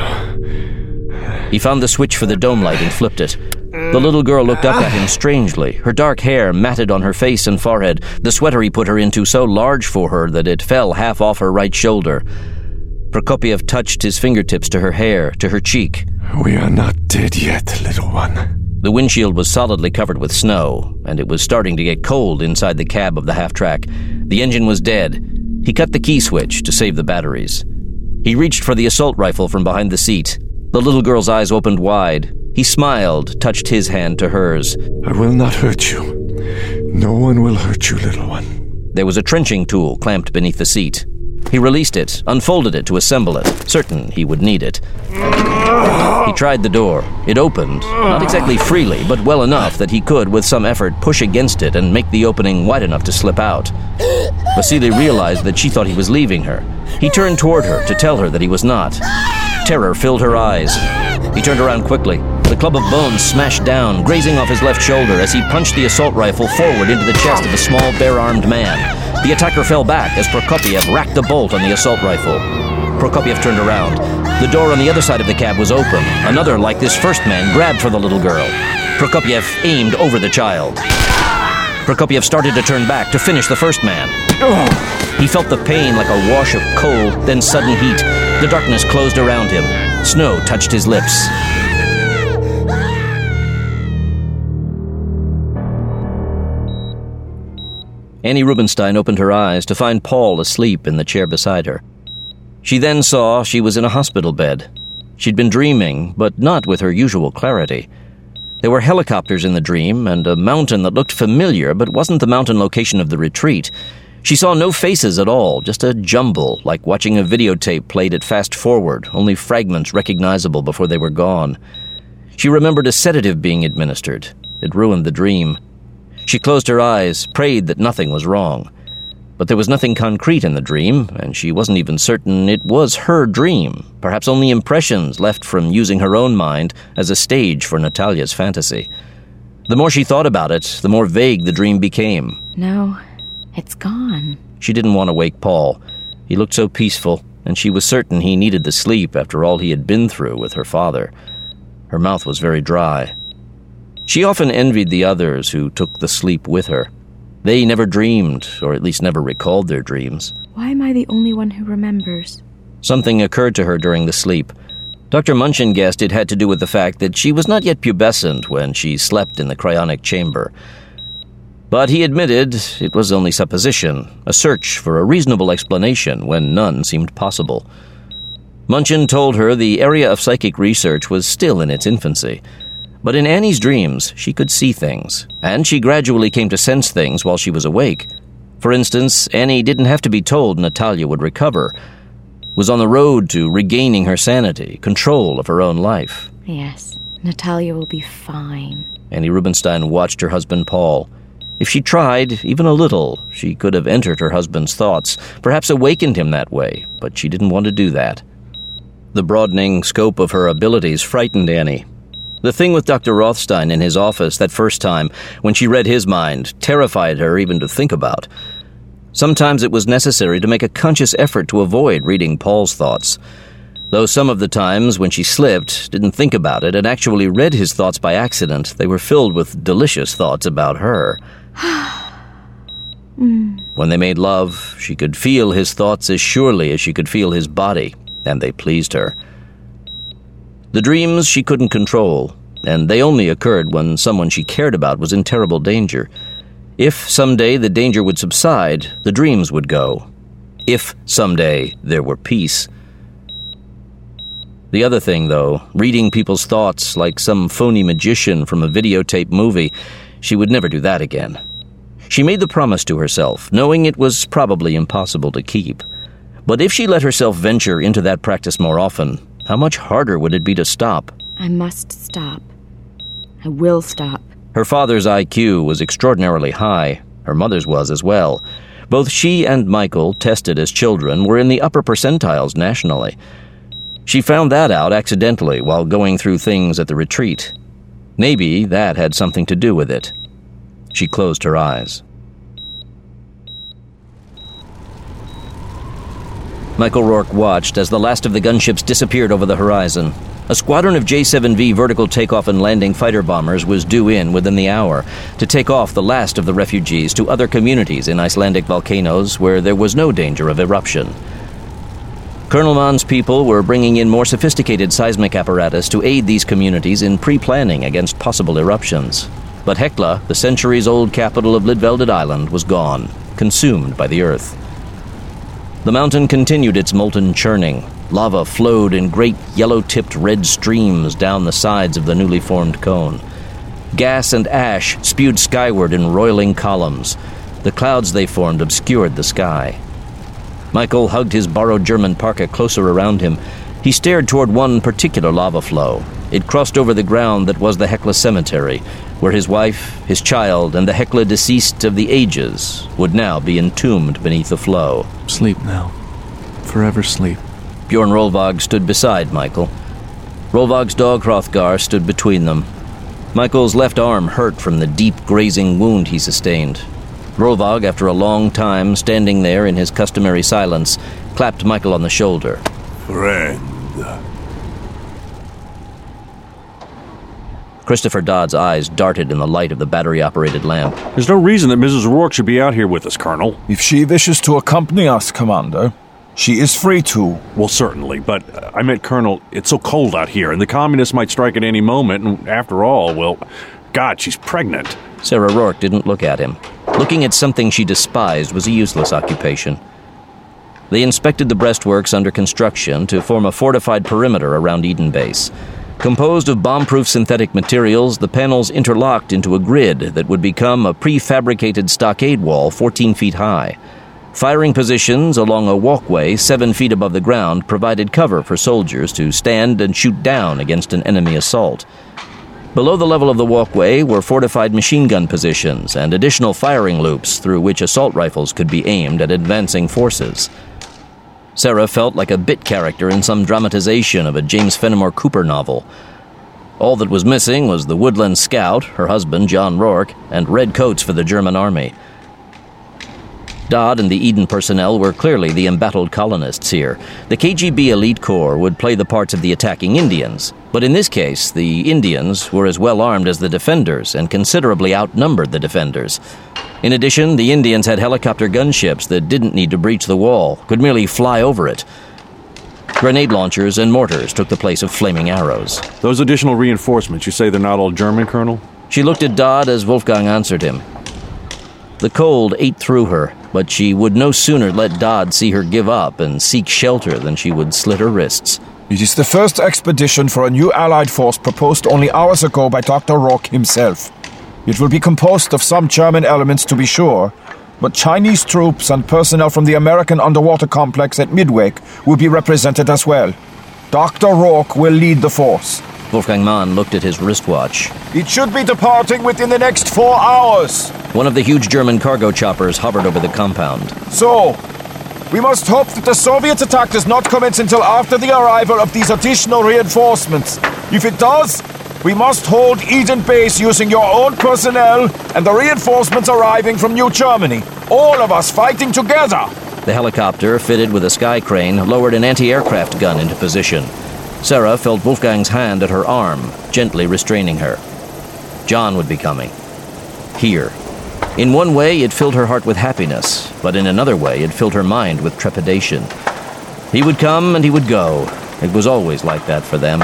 He found the switch for the dome light and flipped it. The little girl looked up at him strangely, her dark hair matted on her face and forehead, the sweater he put her into so large for her that it fell half off her right shoulder. Prokopiev touched his fingertips to her hair, to her cheek. We are not dead yet, little one. The windshield was solidly covered with snow, and it was starting to get cold inside the cab of the half-track. The engine was dead. He cut the key switch to save the batteries. He reached for the assault rifle from behind the seat. The little girl's eyes opened wide. He smiled, touched his hand to hers. I will not hurt you. No one will hurt you, little one. There was a trenching tool clamped beneath the seat. He released it, unfolded it to assemble it, certain he would need it. He tried the door. It opened, not exactly freely, but well enough that he could, with some effort, push against it and make the opening wide enough to slip out. Vasily realized that she thought he was leaving her. He turned toward her to tell her that he was not. Terror filled her eyes. He turned around quickly. The club of bones smashed down, grazing off his left shoulder as he punched the assault rifle forward into the chest of a small, bare-armed man. The attacker fell back as Prokopiev racked the bolt on the assault rifle. Prokopiev turned around. The door on the other side of the cab was open. Another, like this first man, grabbed for the little girl. Prokopiev aimed over the child. Prokopiev started to turn back to finish the first man. He felt the pain like a wash of cold, then sudden heat. The darkness closed around him. Snow touched his lips. Annie Rubinstein opened her eyes to find Paul asleep in the chair beside her. She then saw she was in a hospital bed. She'd been dreaming, but not with her usual clarity. There were helicopters in the dream, and a mountain that looked familiar but wasn't the mountain location of the retreat. She saw no faces at all, just a jumble, like watching a videotape played at fast forward, only fragments recognizable before they were gone. She remembered a sedative being administered. It ruined the dream. She closed her eyes, prayed that nothing was wrong. But there was nothing concrete in the dream, and she wasn't even certain it was her dream, perhaps only impressions left from using her own mind as a stage for Natalia's fantasy. The more she thought about it, the more vague the dream became. No, it's gone. She didn't want to wake Paul. He looked so peaceful, and she was certain he needed the sleep after all he had been through with her father. Her mouth was very dry. She often envied the others who took the sleep with her. They never dreamed, or at least never recalled their dreams. Why am I the only one who remembers? Something occurred to her during the sleep. Dr. Munchin guessed it had to do with the fact that she was not yet pubescent when she slept in the cryonic chamber. But he admitted it was only supposition, a search for a reasonable explanation when none seemed possible. Munchin told her the area of psychic research was still in its infancy. But in Annie's dreams, she could see things, and she gradually came to sense things while she was awake. For instance, Annie didn't have to be told Natalia would recover, was on the road to regaining her sanity, control of her own life. Yes, Natalia will be fine. Annie Rubinstein watched her husband Paul. If she tried, even a little, she could have entered her husband's thoughts, perhaps awakened him that way, but she didn't want to do that. The broadening scope of her abilities frightened Annie. The thing with Dr. Rothstein in his office that first time, when she read his mind, terrified her even to think about. Sometimes it was necessary to make a conscious effort to avoid reading Paul's thoughts. Though some of the times when she slipped, didn't think about it, and actually read his thoughts by accident, they were filled with delicious thoughts about her. When they made love, she could feel his thoughts as surely as she could feel his body, and they pleased her. The dreams she couldn't control, and they only occurred when someone she cared about was in terrible danger. If someday the danger would subside, the dreams would go. If someday there were peace. The other thing, though, reading people's thoughts like some phony magician from a videotape movie, she would never do that again. She made the promise to herself, knowing it was probably impossible to keep. But if she let herself venture into that practice more often, how much harder would it be to stop? I must stop. I will stop. Her father's IQ was extraordinarily high. Her mother's was as well. Both she and Michael, tested as children, were in the upper percentiles nationally. She found that out accidentally while going through things at the retreat. Maybe that had something to do with it. She closed her eyes. Michael Rourke watched as the last of the gunships disappeared over the horizon. A squadron of J-7V vertical takeoff and landing fighter bombers was due in within the hour to take off the last of the refugees to other communities in Icelandic volcanoes where there was no danger of eruption. Colonel Mann's people were bringing in more sophisticated seismic apparatus to aid these communities in pre-planning against possible eruptions. But Hekla, the centuries-old capital of Lidvelded Island, was gone, consumed by the earth. The mountain continued its molten churning. Lava flowed in great yellow-tipped red streams down the sides of the newly formed cone. Gas and ash spewed skyward in roiling columns. The clouds they formed obscured the sky. Michael hugged his borrowed German parka closer around him. He stared toward one particular lava flow. It crossed over the ground that was the Hekla cemetery, where his wife, his child, and the Hekla deceased of the ages would now be entombed beneath the flow. Sleep now. Forever sleep. Bjorn Rolvag stood beside Michael. Rolvag's dog Hrothgar stood between them. Michael's left arm hurt from the deep grazing wound he sustained. Rolvag, after a long time standing there in his customary silence, clapped Michael on the shoulder. Friend. Christopher Dodd's eyes darted in the light of the battery-operated lamp. There's no reason that Mrs. Rourke should be out here with us, Colonel. If she wishes to accompany us, Commander, she is free to. Well, certainly, but I meant, Colonel, it's so cold out here, and the communists might strike at any moment, and after all, well, God, she's pregnant. Sarah Rourke didn't look at him. Looking at something she despised was a useless occupation. They inspected the breastworks under construction to form a fortified perimeter around Eden Base. Composed of bomb-proof synthetic materials, the panels interlocked into a grid that would become a prefabricated stockade wall 14 feet high. Firing positions along a walkway 7 feet above the ground provided cover for soldiers to stand and shoot down against an enemy assault. Below the level of the walkway were fortified machine gun positions and additional firing loops through which assault rifles could be aimed at advancing forces. Sarah felt like a bit character in some dramatization of a James Fenimore Cooper novel. All that was missing was the woodland scout, her husband, John Rourke, and red coats for the German army. Dodd and the Eden personnel were clearly the embattled colonists here. The KGB elite corps would play the parts of the attacking Indians, but in this case, the Indians were as well armed as the defenders and considerably outnumbered the defenders. In addition, the Indians had helicopter gunships that didn't need to breach the wall, could merely fly over it. Grenade launchers and mortars took the place of flaming arrows. Those additional reinforcements, you say they're not all German, Colonel? She looked at Dodd as Wolfgang answered him. The cold ate through her, but she would no sooner let Dodd see her give up and seek shelter than she would slit her wrists. It is the first expedition for a new Allied force proposed only hours ago by Dr. Rourke himself. It will be composed of some German elements, to be sure, but Chinese troops and personnel from the American underwater complex at Midwake will be represented as well. Dr. Rourke will lead the force. Wolfgang Mann looked at his wristwatch. It should be departing within the next 4 hours. One of the huge German cargo choppers hovered over the compound. So, we must hope that the Soviet attack does not commence until after the arrival of these additional reinforcements. If it does, we must hold Eden Base using your own personnel and the reinforcements arriving from New Germany. All of us fighting together. The helicopter, fitted with a sky crane, lowered an anti-aircraft gun into position. Sarah felt Wolfgang's hand at her arm, gently restraining her. John would be coming. Here. In one way, it filled her heart with happiness, but in another way, it filled her mind with trepidation. He would come and he would go. It was always like that for them.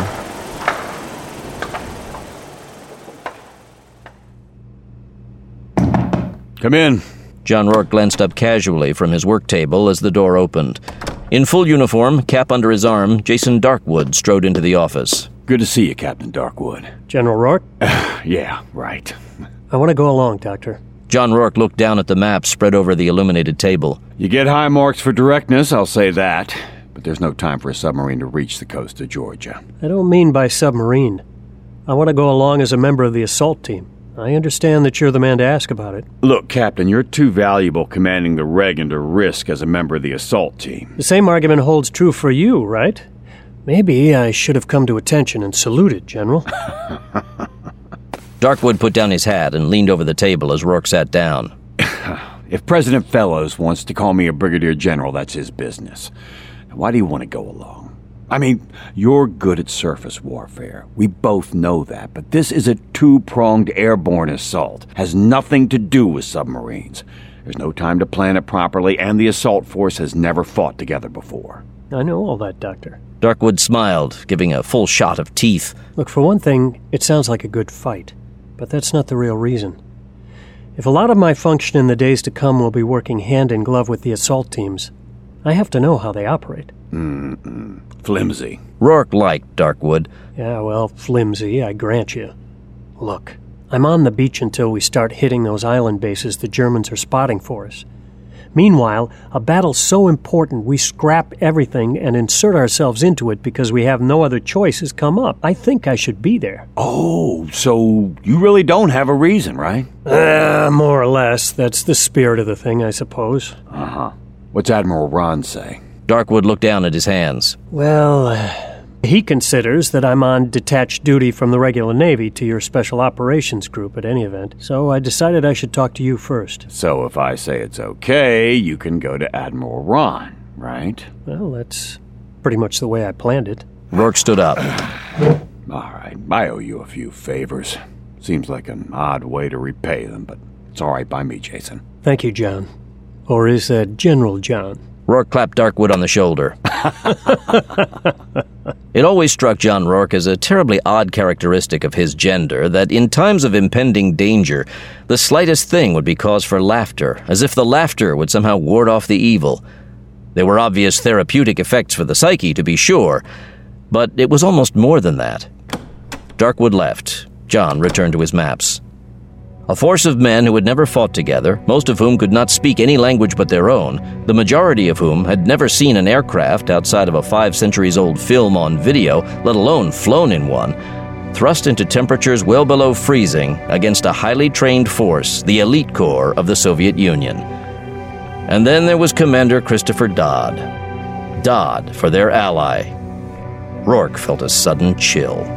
Come in. John Rourke glanced up casually from his work table as the door opened. In full uniform, cap under his arm, Jason Darkwood strode into the office. Good to see you, Captain Darkwood. General Rourke? Yeah, right. I want to go along, Doctor. John Rourke looked down at the map spread over the illuminated table. You get high marks for directness, I'll say that. But there's no time for a submarine to reach the coast of Georgia. I don't mean by submarine. I want to go along as a member of the assault team. I understand that you're the man to ask about it. Look, Captain, you're too valuable commanding the Reagan to risk as a member of the assault team. The same argument holds true for you, right? Maybe I should have come to attention and saluted, General. Darkwood put down his hat and leaned over the table as Rourke sat down. If President Fellows wants to call me a brigadier general, that's his business. Why do you want to go along? I mean, you're good at surface warfare. We both know that, but this is a two-pronged airborne assault. Has nothing to do with submarines. There's no time to plan it properly, and the assault force has never fought together before. I know all that, Doctor. Darkwood smiled, giving a full shot of teeth. Look, for one thing, it sounds like a good fight, but that's not the real reason. If a lot of my function in the days to come will be working hand in glove with the assault teams, I have to know how they operate. Flimsy. Rourke liked Darkwood. Yeah, well, flimsy, I grant you. Look, I'm on the beach until we start hitting those island bases the Germans are spotting for us. Meanwhile, a battle so important we scrap everything and insert ourselves into it because we have no other choice has come up. I think I should be there. Oh, so you really don't have a reason, right? More or less. That's the spirit of the thing, I suppose. Uh-huh. What's Admiral Ron say? Darkwood looked down at his hands. Well, he considers that I'm on detached duty from the regular Navy to your Special Operations Group at any event, so I decided I should talk to you first. So if I say it's okay, you can go to Admiral Ron, right? Well, that's pretty much the way I planned it. Rourke stood up. All right, I owe you a few favors. Seems like an odd way to repay them, but it's all right by me, Jason. Thank you, John. Or is that General John? Rourke clapped Darkwood on the shoulder. It always struck John Rourke as a terribly odd characteristic of his gender that in times of impending danger, the slightest thing would be cause for laughter, as if the laughter would somehow ward off the evil. There were obvious therapeutic effects for the psyche, to be sure, but it was almost more than that. Darkwood left. John returned to his maps. A force of men who had never fought together, most of whom could not speak any language but their own, the majority of whom had never seen an aircraft outside of a 5-centuries-old film on video, let alone flown in one, thrust into temperatures well below freezing against a highly trained force, the elite corps of the Soviet Union. And then there was Commander Christopher Dodd. Dodd for their ally. Rourke felt a sudden chill.